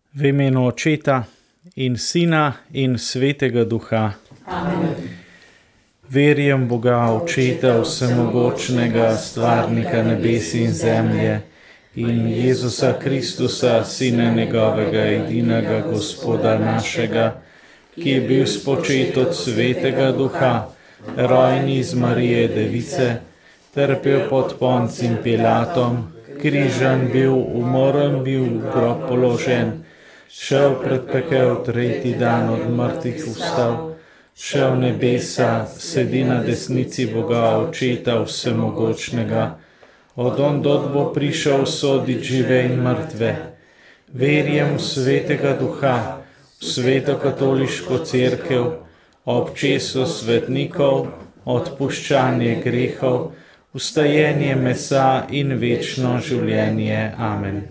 V imenu Očeta in Sina in Svetega Duha. Amen. Verjam Boga, Očeta vsemogočnega, stvarnika nebes in zemlje, in Jezusa Kristusa, Sina njegovega, edinega Gospoda našega, ki je bil spočet od Svetega Duha, rojen iz Marije Device, trpel pod Poncim Pilatom, križan bil, umorjen bil, v grob položen, šel pred pekel, tretji dan od mrtvih vstal, šel v nebesa, sedi na desnici Boga, Očeta vsemogočnega, od ondod bo prišel sodit žive in mrtve. Verjam v Svetega Duha, v Sveto katoliško cerkev, občestvo svetnikov, odpuščanje grehov, vstajenje mesa in večno življenje. Amen.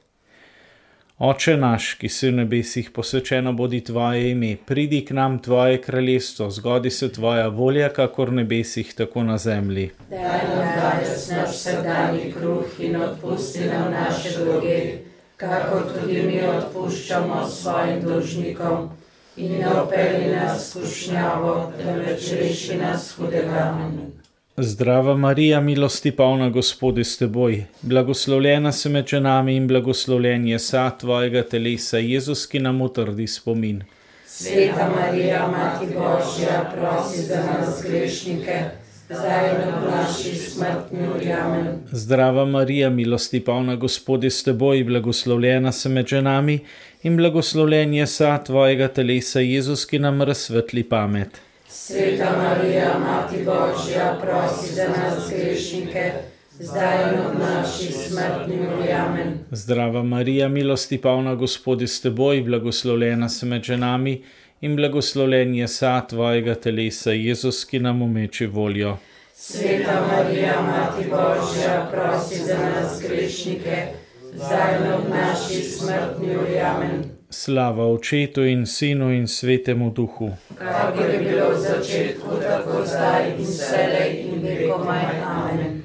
Oče naš, ki si v nebesih, posvečeno bodi tvoje ime, pridi k nam tvoje kraljestvo, zgodi se tvoja volja, kakor v nebesih, tako na zemlji. Daj nam danes naš vsakdanji kruh in odpusti nam naše dolge, kakor tudi mi odpuščamo svojim dolžnikom. In ne vpelji nas v skušnjavo, temveč reši nas hudega. Amen. Zdrava Marija, milosti polna, Gospod je s teboj, blagoslovljena si med ženami in blagoslovljen je sad tvojega telesa, Jezus, ki nam utrdi spomin. Sveta Marija, Mati Božja, prosi za nas grešnike, zdaj in ob naši smrtni uri. Amen. Zdrava Marija, milosti polna, Gospod je s teboj, blagoslovljena si med ženami in blagoslovljen je sad tvojega telesa, Jezus, ki nam razsvetli pamet. Sveta Marija, Mati Božja, prosi za nas grešnike, zdaj in ob naši smrtni uri. Amen. Zdrava Marija, milosti polna, Gospod je s teboj, blagoslovljena si med ženami in blagoslovljen je sad tvojega telesa, Jezus, ki nam umeči voljo. Sveta Marija, Mati Božja, prosi za nas grešnike, zdaj in ob naši smrtni uri. Amen. Slava Očetu in Sinu in Svetemu Duhu. Kakor je bilo v začetku, tako zdaj in vselej in vekomaj. Amen.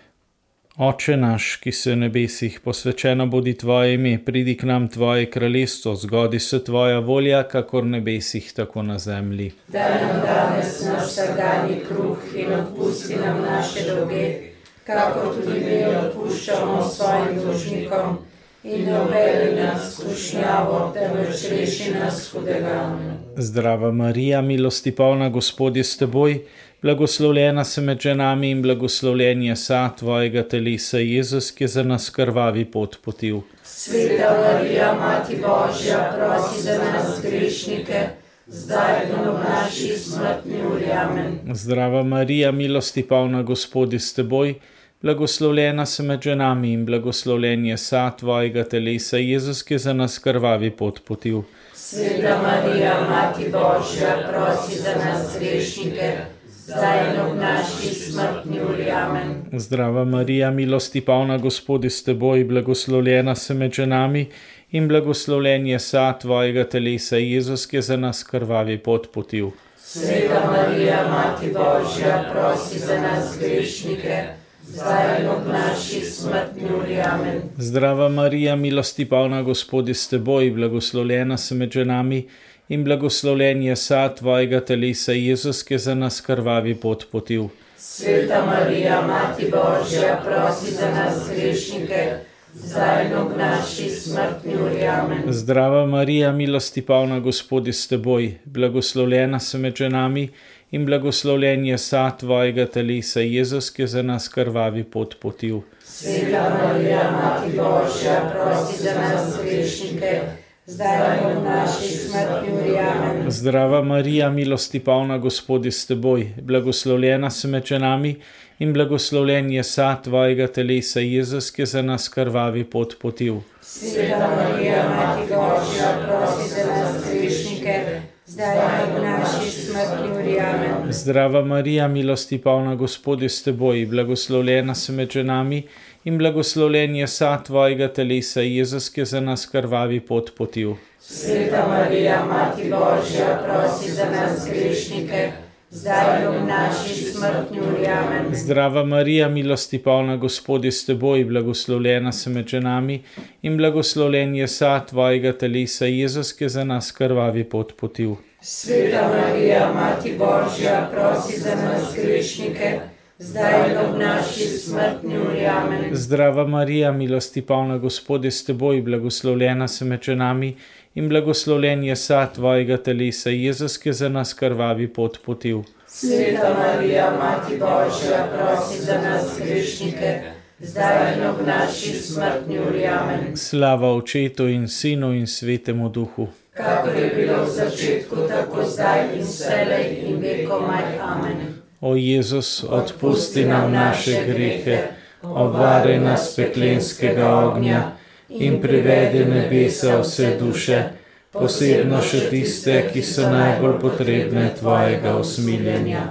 Oče naš, ki si v nebesih, posvečeno bodi tvoje ime, pridi k nam tvoje kraljestvo, zgodi se tvoja volja, kakor v nebesih, tako na zemlji. Daj nam danes naš vsakdanji kruh in odpusti nam naše dolge, kakor tudi mi odpuščamo svojim dolžnikom. In ne vpelji nas v skušnjavo, temveč reši nas hudega. Amen. Zdrava Marija, milosti polna, Gospod je s teboj, blagoslovljena si med ženami in blagoslovljen je sad tvojega telesa, Jezus, ki je za nas krvavi pot potil. Sveta Marija, Mati Božja, prosi za nas grešnike, zdaj in ob naši smrtni uri. Amen. Zdrava Marija, milosti polna, Gospod je s teboj, blagoslovljena si med ženami in blagoslovljen je sad tvojega telesa, Jezus, ki je za nas krvavi pot potil. Sveta Marija, Mati Božja, prosi za nas grešnike, zdaj in ob naši smrtni uri. Amen. Zdrava Marija, milosti polna, Gospod je s teboj, blagoslovljena si med ženami in blagoslovljen je sad tvojega telesa, Jezus, ki je za nas krvavi pot potil. Sveta Marija, Mati Božja, prosi za nas grešnike, zdaj in ob naši smrtni uri. Amen. Zdrava Marija, milosti polna, Gospod je s teboj, blagoslovljena si med ženami in blagoslovljen je sad tvojega telesa, Jezus, ki je za nas krvavi pot potil. Sveta Marija, Mati Božja, prosi za nas grešnike, zdaj in ob naši smrtni uri. Amen. Zdrava Marija, milosti polna, Gospod je s teboj, blagoslovljena si med ženami in blagoslovljen je sad tvojega telesa, Jezus, ki je za nas krvavi pot potil. Sveta Marija, Mati Božja, prosi za nas grešnike, zdaj in ob naši smrtni uri. Amen. Zdrava Marija, milosti polna, Gospod je s teboj, blagoslovljena si med ženami in blagoslovljen je sad tvojega telesa, Jezus, ki je za nas krvavi pot potil. Sveta Marija, Mati Božja, prosi za nas grešnike, zdaj in ob naši smrtni uri. Amen. Zdrava Marija, milosti polna, Gospod je s teboj, blagoslovljena si med ženami in blagoslovljen je sad tvojega telesa, Jezus, ki je za nas krvavi pot potil. Sveta Marija, Mati Božja, prosi za nas grešnike, zdaj in ob naši smrtni uri. Amen. Zdrava Marija, milosti polna, Gospod je s teboj, blagoslovljena si med ženami in blagoslovljen je sad tvojega telesa, Jezus, ki je za nas krvavi pot potil. Sveta Marija, Mati Božja, prosi za nas grešnike, zdaj in ob naši smrtni uri. Amen. Zdrava Marija, milosti polna, Gospod je s teboj, blagoslovljena si med ženami in blagoslovljen je sad tvojega telesa, Jezus, ki je za nas krvavi pot potil. Sveta Marija, Mati Božja, prosi za nas grešnike, zdaj in ob naši smrtni uri. Amen. Slava Očetu in Sinu in Svetemu Duhu. Kakor je bilo v začetku, tako zdaj in vselej in vekomaj. Amen. O Jezus, odpusti nam naše grehe, obvari nas peklenskega ognja in privedi nebesa vse duše, posebno še tiste, ki so najbolj potrebne tvojega usmiljenja.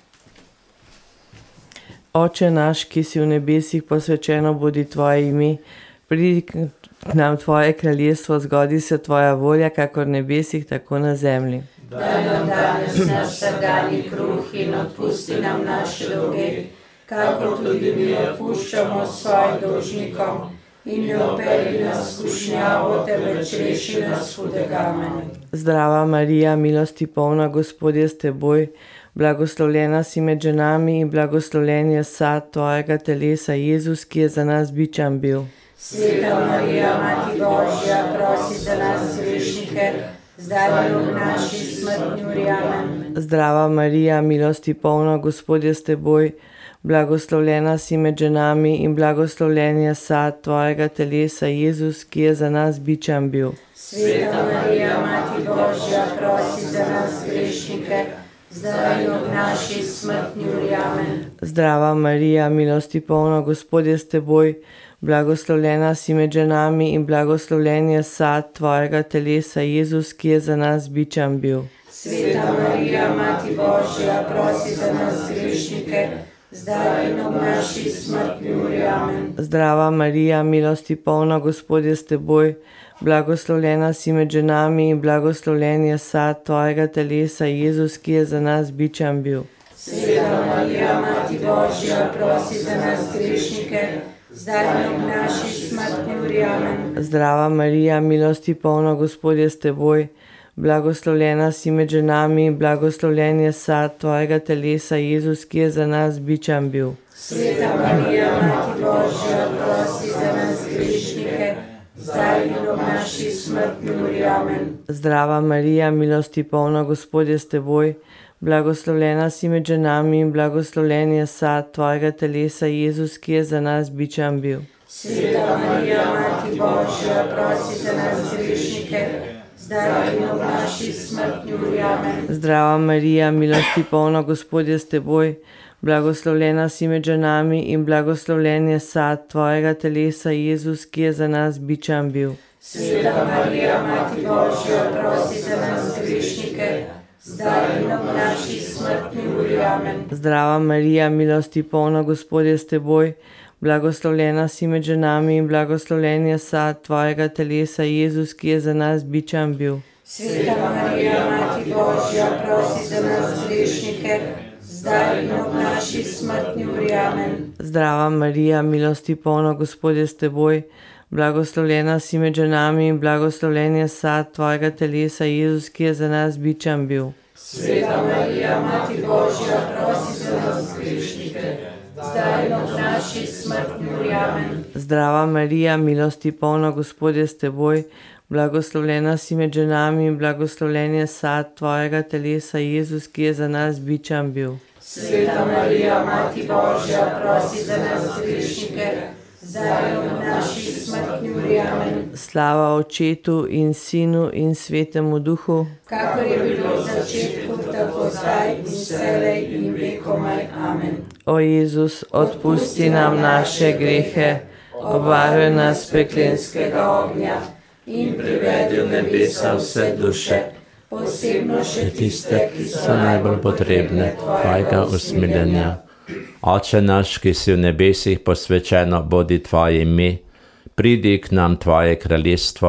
Oče naš, ki si v nebesih, posvečeno bodi tvoje ime, pridi k nam tvoje kraljestvo, zgodi se tvoja volja, kakor v nebesih, tako na zemlji. Daj nam danes naš vsakdanji kruh in odpusti nam naše dolge, kakor tudi mi odpuščamo svojim dolžnikom, in ne vpelji nas v skušnjavo, temveč reši nas hudega. Amen. Zdrava Marija, milosti polna, Gospod je s teboj, blagoslovljena si med ženami in blagoslovljen je sad tvojega telesa, Jezus, ki je za nas bičan bil. Sveta Marija, Mati Božja, prosi za nas grešnike, zdaj in ob naši smrtni uri. Amen. Zdrava Marija, milosti polna, Gospod je s teboj, blagoslovljena si med ženami in blagoslovljen je sad tvojega telesa, Jezus, ki je za nas bičan bil. Sveta Marija, Mati Božja, prosi za nas grešnike, zdaj in ob naši smrtni uri. Amen. Zdrava Marija, milosti polna, Gospod je s teboj, blagoslovljena si med ženami in blagoslovljen je sad tvojega telesa, Jezus, ki je za nas bičan bil. Sveta Marija, Mati Božja, prosi za nas grešnike, zdaj in ob naši smrtni uri. Amen. Zdrava Marija, milosti polna, Gospod je s teboj, blagoslovljena si med ženami in blagoslovljen je sad tvojega telesa, Jezus, ki je za nas bičan bil. Sveta Marija, Mati Božja, prosi za nas grešnike, zdaj in ob naši smrtni uri. Amen. Zdrava Marija, milosti polna, Gospod je s teboj, blagoslovljena si med ženami in blagoslovljen je sad tvojega telesa, Jezus, ki je za nas bičan bil. Sveta Marija, Mati Božja, prosi za nas grešnike, zdaj in ob naši smrtni uri. Amen. Zdrava Marija, milosti polna, Gospod je s teboj, blagoslovljena si med ženami in blagoslovljen je sad tvojega telesa, Jezus, ki je za nas bičan bil. Sveta Marija, Mati Božja, prosi za nas grešnike, zdaj in ob naši smrtni uri. Amen. Zdrava Marija, milosti polna, Gospod je s teboj, blagoslovljena si med ženami in blagoslovljen je sad tvojega telesa, Jezus, ki je za nas bičan bil. Sveta Marija, Mati Božja, prosi za nas grešnike, zdaj in ob naši smrtni uri. Amen. Zdrava Marija, milosti polna, Gospod je s teboj, blagoslovljena si med ženami in blagoslovljen je sad tvojega telesa, Jezus, ki je za nas bičan bil. Sveta Marija, Mati Božja, prosi za nas grešnike, zdaj in ob naši smrtni uri. Amen. Zdrava Marija, milosti polna, Gospod je s teboj, blagoslovljena si med ženami in blagoslovljen je sad tvojega telesa, Jezus, ki je za nas bičan bil. Sveta Marija, Mati Božja, prosi za nas grešnike, zdaj in ob naši smrtni uri. Amen. Zdrava Marija, milosti polna, Gospod je s teboj, blagoslovljena si med ženami in blagoslovljen je sad tvojega telesa, Jezus, ki je za nas bičan bil. Sveta Marija, Mati Božja, prosi za nas grešnike, zdaj in ob naši smrtni uri. Amen. Slava Očetu in Sinu in Svetemu Duhu, kakor je bilo v začetku, tako zdaj in vselej in vekomaj. Amen. O Jezus, odpusti nam naše grehe, obvaruj nas peklenskega ognja in privedi v nebesa vse duše, posebno še tiste, ki so najbolj potrebne tvojega usmiljenja. Oče naš, ki si v nebesih, posvečeno bodi tvoje ime, pridi k nam tvoje kraljestvo,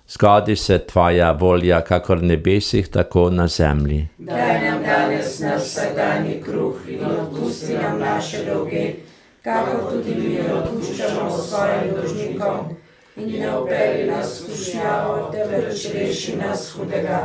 zgodi se tvoja volja, kakor v nebesih, tako na zemlji. Daj nam danes naš vsakdanji kruh in odpusti nam naše dolge, kakor tudi mi odpuščamo svojim dolžnikom. In ne vpelji nas v skušnjavo, temveč reši nas hudega.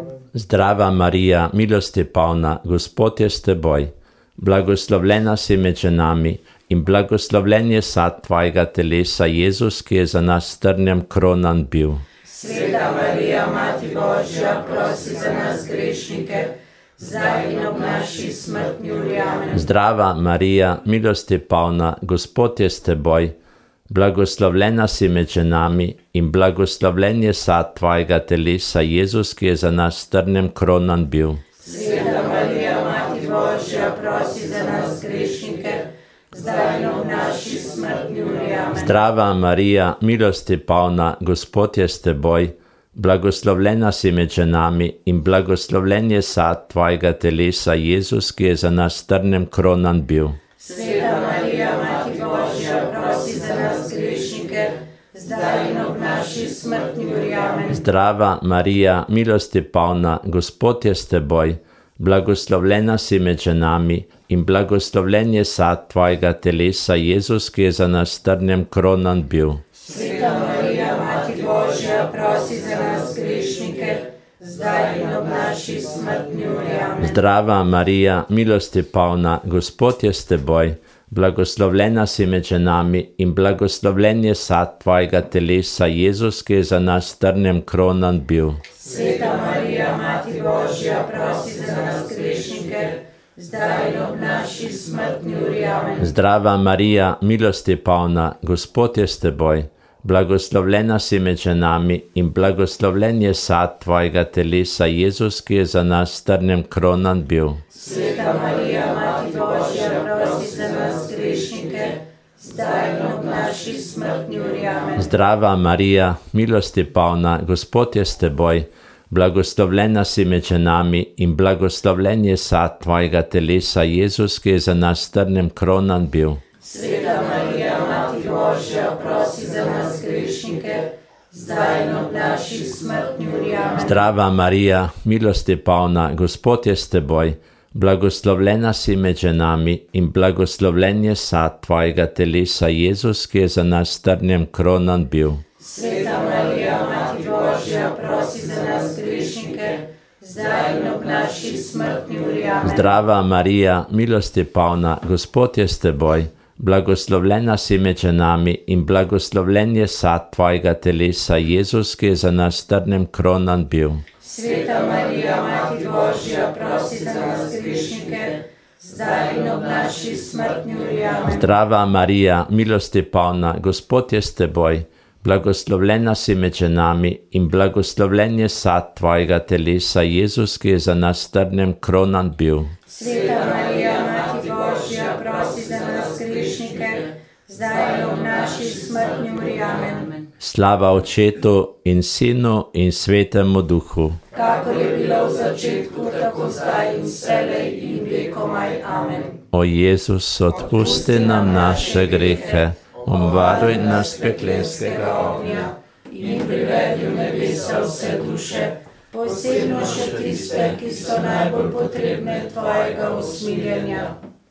Zdrava Marija, milosti polna, Gospod je s teboj. Blagoslovljena si med ženami in blagoslovljen je sad tvojega telesa, Jezus, ki je za nas trnjem kronan bil. Sveta Marija, Mati Božja, prosi za nas grešnike, zdaj in ob naši smrtni uri. Amen. Zdrava Marija, milosti polna, Gospod je s teboj. Blagoslovljena si med ženami in blagoslovljen je sad tvojega telesa, Jezus, ki je za nas trnjem kronan bil. Sveta Marija, Mati Božja, prosi za nas grešnike, zdaj in ob naši smrtni uri. Amen. Zdrava Marija, milosti polna, Gospod je s teboj. Blagoslovljena si med ženami in blagoslovljen je sad tvojega telesa, Jezus, ki je za nas trnjem kronan bil. Sveta Marija, Mati Božja, prosi za nas grešnike, zdaj in ob naši smrtni uri. Amen. Zdrava Marija, milosti polna, Gospod je s teboj. Blagoslovljena si med ženami in blagoslovljen je sad tvojega telesa, Jezus, ki je za nas trnjem kronan bil. Sveta Marija, Mati Božja, prosi za nas grešnike, zdaj in ob naši smrtni uri. Amen. Zdrava Marija, milosti polna, Gospod je s teboj. Blagoslovljena si med ženami in blagoslovljen je sad tvojega telesa, Jezus, ki je za nas trnjem kronan bil. Sveta Marija, Mati Božja, prosi za nas grešnike, zdaj in ob naši smrtni uri. Amen. Zdrava Marija, milosti polna, Gospod je s teboj. Blagoslovljena si med ženami in blagoslovljen je sad tvojega telesa, Jezus, ki je za nas trnjem kronan bil. Sveta Marija, Mati Božja, prosi za nas grešnike, zdaj in ob naši smrtni uri. Amen. Zdrava Marija, milosti polna, Gospod je s teboj. Blagoslovljena si med ženami in blagoslovljen je sad tvojega telesa, Jezus, ki je za nas trnjem kronan bil. Sveta Marija, Mati Božja, prosi za nas grešnike, zdaj in ob naši smrtni uri. Amen. Zdrava Marija, milosti polna, Gospod je s teboj. Blagoslovljena si med ženami in blagoslovljen je sad tvojega telesa, Jezus, ki je za nas trnjem kronan bil. Sveta Marija, Mati Božja, prosi za nas grešnike, zdaj in ob naši smrtni uri. Amen. Zdrava Marija, milosti polna, Gospod je s teboj. Blagoslovljena si med ženami in blagoslovljen je sad tvojega telesa, Jezus, ki je za nas trnjem kronan bil. Sveta Marija, Mati Božja, prosi za nas grešnike, zdaj in ob naši smrtni uri. Amen. Zdrava Marija, milosti polna, Gospod je s teboj. Blagoslovljena si med ženami in blagoslovljen je sad tvojega telesa, Jezus, ki je za nas trnjem kronan bil. Sveta Marija, Mati Božja, prosi za nas grešnike, zdaj in ob naši smrtni uri. Amen. Slava Očetu in Sinu in Svetemu Duhu. Kakor je bilo v začetku, tako zdaj in vselej in vekomaj. Amen. O Jezus, odpusti nam naše grehe, obvaruj nas peklenskega ognja in privedi v nebesa vse duše, posebno še tiste, ki so najbolj potrebne tvojega usmiljenja.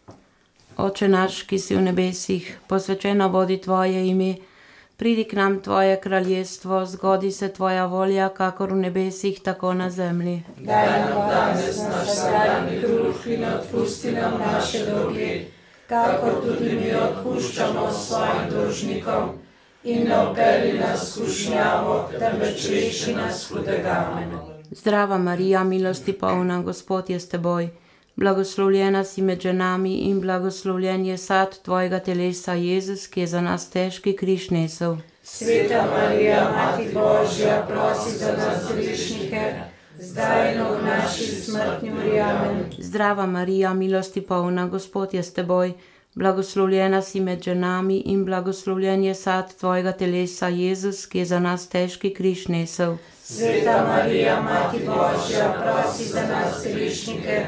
Oče naš, ki si v nebesih, posvečeno bodi tvoje ime, pridi k nam tvoje kraljestvo, zgodi se tvoja volja, kakor v nebesih, tako na zemlji. Daj nam danes naš vsakdanji kruh in odpusti nam naše dolge, kakor tudi mi odpuščamo svojim dolžnikom, in ne vpelji nas v skušnjavo, temveč reši nas hudega. Amen. Zdrava Marija, milosti polna, Gospod je s teboj. Blagoslovljena si med ženami in blagoslovljen je sad tvojega telesa, Jezus, ki je za nas težki križ nesel. Sveta Marija, Mati Božja, prosi za nas grešnike, zdaj in v naši smrtni uri. Amen. Zdrava Marija, milosti polna, Gospod je s teboj. Blagoslovljena si med ženami in blagoslovljen je sad tvojega telesa, Jezus, ki je za nas težki križ nesel. Sveta Marija, Mati Božja, prosi za nas grešnike,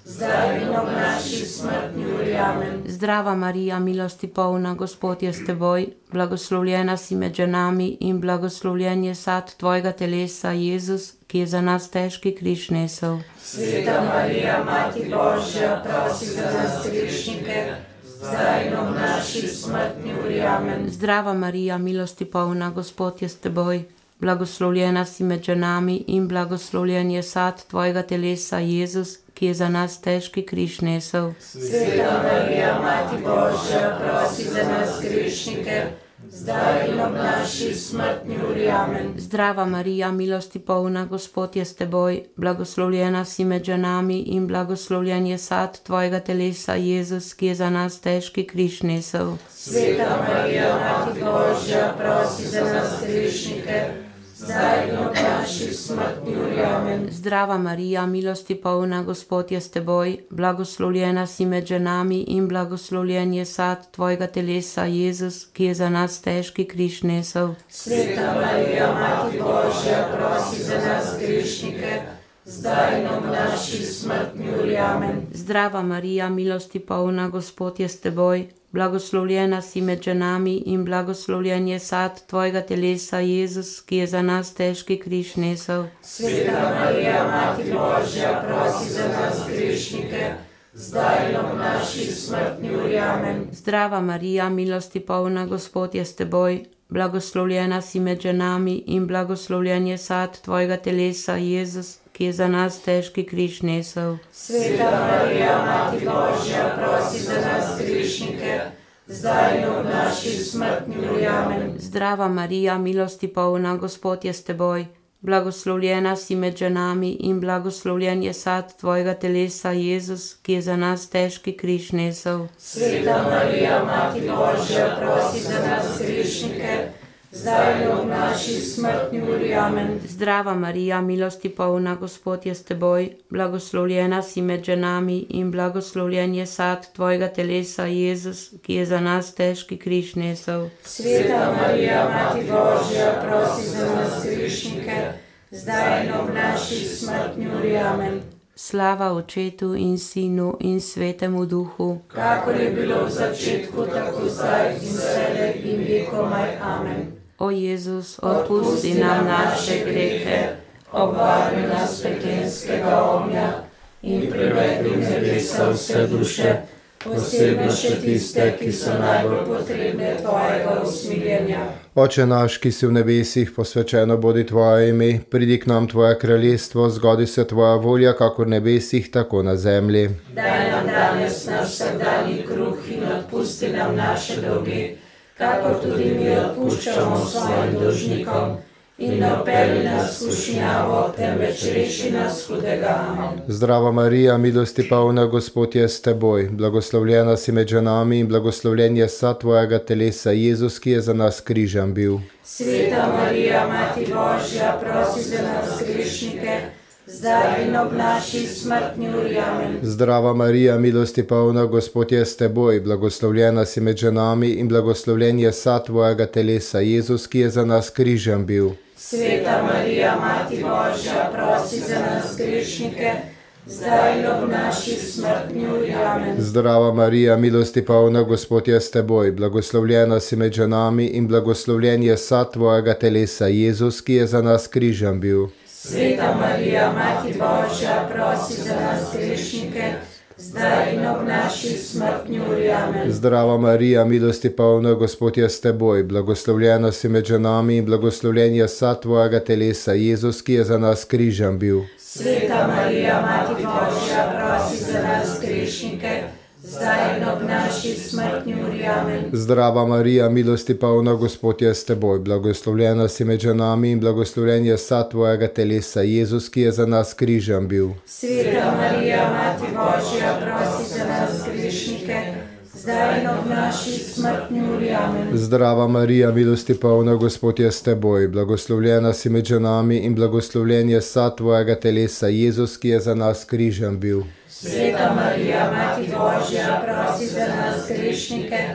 zdaj in ob naši smrtni uri. Amen. Zdrava Marija, milosti polna, Gospod je s teboj, blagoslovljena si med ženami in blagoslovljen je sad tvojega telesa, Jezus, ki je za nas težki križ nesel. Sveta Marija, Mati Božja, prosi za nas grešnike, zdaj in ob naši smrtni uri. Amen. Zdrava Marija, milosti polna, Gospod je s teboj, blagoslovljena si med ženami in blagoslovljen je sad tvojega telesa, Jezus, ki je za nas težki križ nesel. Sveta Marija, Mati Božja, prosi za nas grešnike, zdaj in ob naši smrtni uri. Amen. Zdrava Marija, milosti polna, Gospod je s teboj, blagoslovljena si med ženami in blagoslovljen je sad tvojega telesa, Jezus, ki je za nas težki križ nesel. Sveta Marija, Mati Božja, prosi za nas grešnike, zdaj in ob naši smrtni uri. Amen. Zdrava Marija, milosti polna, Gospod je s teboj, blagoslovljena si med ženami in blagoslovljen je sad tvojega telesa, Jezus, ki je za nas težki križ nesel. Sveta Marija, Mati Božja, prosi za nas grešnike, zdaj in ob naši smrtni uri. Amen. Zdrava Marija, milosti polna, Gospod je s teboj, blagoslovljena si med ženami in blagoslovljen je sad tvojega telesa, Jezus, ki je za nas težki križ nesel. Sveta Marija, Mati Božja, prosi za nas grešnike, zdaj in ob naši smrtni uri. Amen. Zdrava Marija, milosti polna, Gospod je s teboj, blagoslovljena si med ženami in blagoslovljen je sad tvojega telesa, Jezus, ki je za nas težki križ nesel. Sveta Marija, Mati Božja, prosi za nas grešnike, zdaj in ob naši smrtni uri. Amen. Zdrava Marija, milosti polna, Gospod je s teboj, blagoslovljena si med ženami in blagoslovljen je sad tvojega telesa, Jezus, ki je za nas težki križ nesel. Sveta Marija, Mati Božja, prosi za nas grešnike, zdaj in ob naši smrtni uri. Amen. Zdrava Marija, milosti polna, Gospod je s teboj, blagoslovljena si med ženami in blagoslovljen je sad tvojega telesa, Jezus, ki je za nas težki križ nesel. Sveta Marija, Mati Božja, prosi za nas grešnike, zdaj in ob naši smrtni uri. Amen. Slava Očetu in Sinu in Svetemu Duhu, kakor je bilo v začetku, tako zdaj in vselej in vekomaj. Amen. O Jezus, odpusti nam naše grehe, obvari nas peklenskega ognja in privedi v nebesa vse duše, posebno še tiste, ki so najbolj potrebne tvojega usmiljenja. Oče naš, ki si v nebesih, posvečeno bodi tvoje ime, pridi k nam tvoje kraljestvo, zgodi se tvoja volja, kakor v nebesih, tako na zemlji. Daj nam danes naš vsakdanji kruh in odpusti nam naše dolge, kakor tudi mi odpuščamo svojim dolžnikom, in ne vpelji nas v skušnjavo, temveč reši nas hudega. Amen. Zdrava Marija, milosti polna, Gospod je s teboj, blagoslovljena si med ženami in blagoslovljen je sad tvojega telesa, Jezus, ki je za nas križan bil. Sveta Marija, Mati Božja, prosi za nas grešnike, zdaj in ob naši smrtni uri. Amen. Zdrava Marija, milosti polna, Gospod je s teboj, blagoslovljena si med ženami in blagoslovljen je sad tvojega telesa, Jezus, ki je za nas križan bil. Sveta Marija, Mati Božja, prosi za nas grešnike, zdaj in ob naši smrtni uri. Amen. Zdrava Marija, milosti polna, Gospod je s teboj, blagoslovljena si med ženami in blagoslovljen je sad tvojega telesa, Jezus, ki je za nas križan bil. Sveta Marija, Mati Božja, prosi za nas grešnike, zdaj in ob naši smrtni uri. Amen. Zdrava Marija, milosti polna, Gospod je s teboj, blagoslovljena si med ženami in blagoslovljen je sad tvojega telesa, Jezus, ki je za nas križan bil. Sveta Marija, Mati Božja, prosi za nas grešnike, zdaj in ob naši smrtni uri. Amen. Zdrava Marija, milosti polna, Gospod je s teboj, blagoslovljena si med ženami in blagoslovljen je sad tvojega telesa, Jezus, ki je za nas križan bil. Sveta Marija, Mati Božja, prosi za nas grešnike, zdaj in ob naši smrtni uri. Amen. Zdrava Marija, milosti polna, Gospod je s teboj, blagoslovljena si med ženami in blagoslovljen je sad tvojega telesa, Jezus, ki je za nas križan bil. Sveta Marija, Mati Božja, prosi za nas grešnike,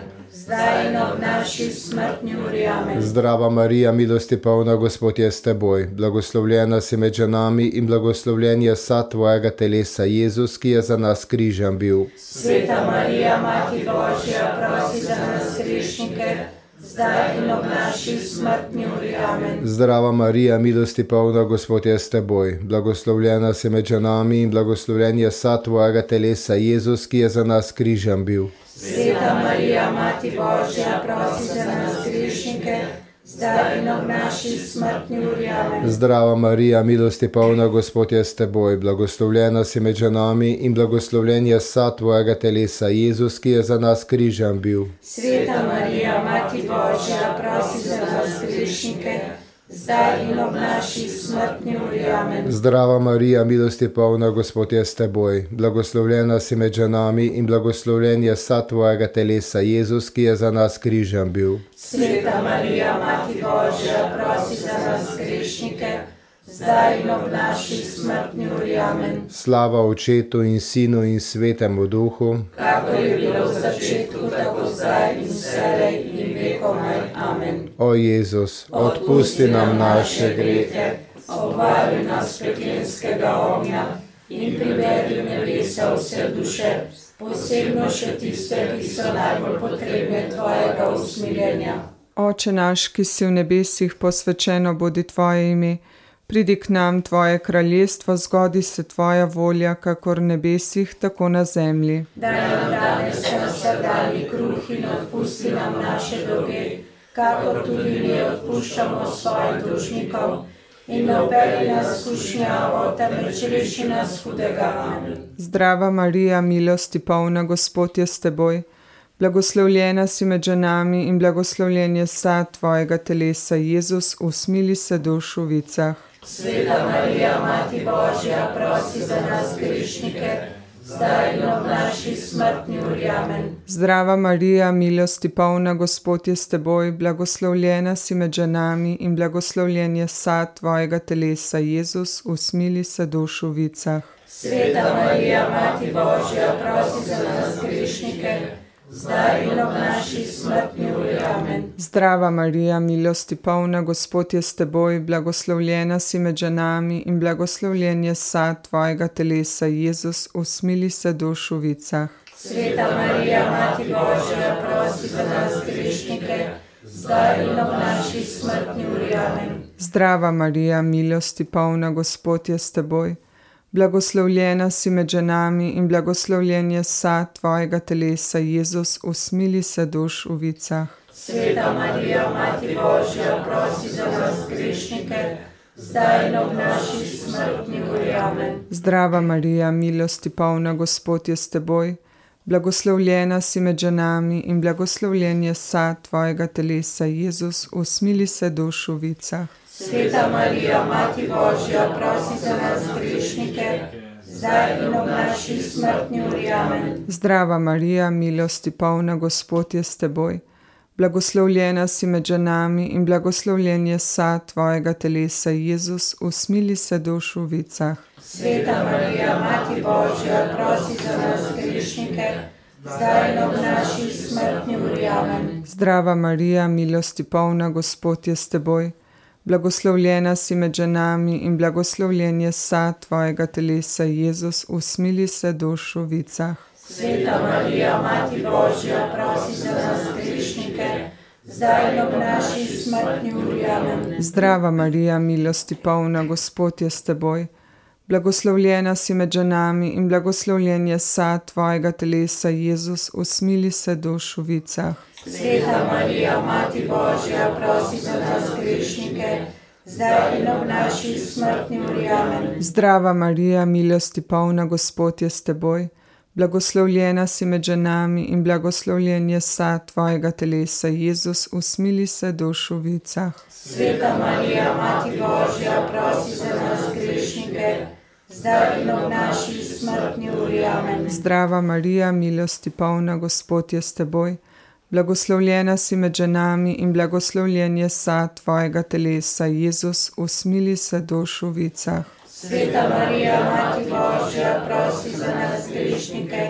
zdaj in ob naši smrtni uri. Amen. Zdrava Marija, milosti polna, Gospod je s teboj. Blagoslovljena si med ženami in blagoslovljen je sad tvojega telesa, Jezus, ki je za nas križem bil. Sveta Marija, Mati Božja, prosi za nas grešnike, zdaj in ob naši smrtni uri. Amen. Zdrava Marija, milosti polna, Gospod je s teboj. Blagoslovljena si med ženami in blagoslovljen je sad tvojega telesa, Jezus, ki je za nas križem bil. Sveta Marija, Mati Božja, prosi za nas grešnike, zdaj in ob naši smrtni uri. Amen. Zdrava Marija, milosti polna, Gospod je s teboj. Blagoslovljena si med ženami in blagoslovljen je sad tvojega telesa, Jezus, ki je za nas križem bil. Sveta Marija, Mati Božja, prosi za nas grešnike, zdaj in ob naši smrtni uri. Amen. Zdrava Marija, milosti polna, Gospod je s teboj. Blagoslovljena si med ženami in blagoslovljen je sad tvojega telesa, Jezus, ki je za nas križem bil. Sveta Marija, Mati Božja, prosi za nas grešnike, zdaj in ob naši smrtni uri. Amen. Slava Očetu in Sinu in Svetemu Duhu, Kakor je bilo v začetku, tako zdaj in vselej in vekomaj. Amen. o Jezus, odpusti nam naše grehe, obvari nas peklenskega ognja in privedi v nebesa vse duše, posebno še tiste, ki so najbolj potrebne tvojega usmiljenja. Oče naš, ki si v nebesih, posvečeno bodi tvoje ime. Pridi k nam tvoje kraljestvo, zgodi se tvoja volja, kakor v nebesih, tako na zemlji. Daj nam danes naš vsakdanji kruh in odpusti nam naše dolge, kakor tudi mi odpuščamo svojim dolžnikom. In ne vpelji nas v skušnjavo, temveč reši nas hudega. Amen. Zdrava Marija, milosti polna, Gospod je s teboj. Blagoslovljena si med ženami in blagoslovljen je sad tvojega telesa, Jezus, usmili se duš v vicah. Sveta Marija, Mati Božja, prosi za nas grešnike, zdaj in ob naši smrtni uri. Amen. Zdrava Marija, milosti polna, Gospod je s teboj. Blagoslovljena si med ženami in blagoslovljen je sad tvojega telesa, Jezus, usmili se duš v vicah. Sveta Marija, Mati Božja, prosi za nas grešnike, zdaj in ob naši smrtni uri. Amen. Zdrava Marija, milosti polna, Gospod je s teboj. Blagoslovljena si med ženami in blagoslovljen je sad tvojega telesa, Jezus, usmili se duš v vicah. Sveta Marija, Mati Božja, prosi za nas grešnike, zdaj in ob naši smrtni uri. Amen. Zdrava Marija, milosti polna, Gospod je s teboj. Blagoslovljena si med ženami in blagoslovljen je sad tvojega telesa, Jezus, usmili se duš v vicah. Sveta Marija, Mati Božja, prosi za nas grešnike, zdaj in ob naši smrtni uri. Amen. Zdrava Marija, milosti polna, Gospod je s teboj. Blagoslovljena si med ženami in blagoslovljen je sad tvojega telesa, Jezus, usmili se duš v vicah. Sveta Marija, Mati Božja, prosi za nas grešnike, zdaj in ob naši smrtni uri. Amen. Zdrava Marija, milosti polna, Gospod je s teboj. Blagoslovljena si med ženami in blagoslovljen je sad tvojega telesa, Jezus, usmili se duš v vicah. Sveta Marija, Mati Božja, prosi za nas grešnike, zdaj in ob naši smrtni uri. Amen. Zdrava Marija, milosti polna, Gospod je s teboj. Blagoslovljena si med ženami in blagoslovljen je sad tvojega telesa, Jezus, usmili se duš v vicah. Sveta Marija, Mati Božja, prosi za nas grešnike, zdaj in ob naši smrtni uri. Amen. Zdrava Marija, milosti polna, Gospod je s teboj. Blagoslovljena si med ženami in blagoslovljen je sad tvojega telesa, Jezus, usmili se duš v vicah. Sveta Marija, Mati Božja, prosi za nas grešnike, zdaj in ob naši smrtni uri. Amen. Zdrava Marija, milosti polna, Gospod je s teboj. Blagoslovljena si med ženami in blagoslovljen je sad tvojega telesa, Jezus, usmili se duš v vicah. Sveta Marija, Mati Božja, prosi za nas grešnike, zdaj in ob naši smrtni uri. Amen. Zdrava Marija, milosti polna, Gospod je s teboj. Blagoslovljena si med ženami in blagoslovljen je sad tvojega telesa, Jezus, usmili se duš v vicah. Sveta Marija, Mati Božja, prosi za nas grešnike,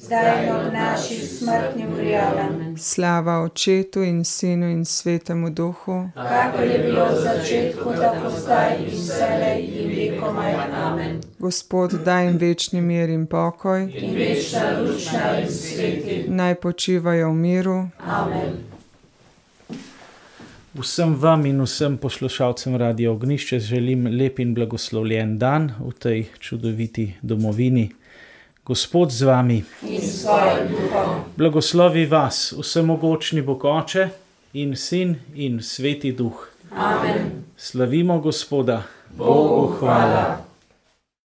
zdaj in ob naši smrtni uri. Amen. Slava Očetu in Sinu in Svetemu Duhu, Kakor je bilo v začetku, tako zdaj in vselej in vekomaj. Amen. Gospod daj jim večni mir in pokoj, In večna lučna in sveti. naj počivajo v miru. Amen. Vsem vam in vsem poslušalcem Radia Ognišče želim lep in blagoslovljen dan v tej čudoviti domovini. Gospod z vami. In s svojim duhom. Blagoslovi vas, vsemogočni Bog Oče in Sin in Sveti Duh. Amen. Slavimo Gospoda. Bogu hvala.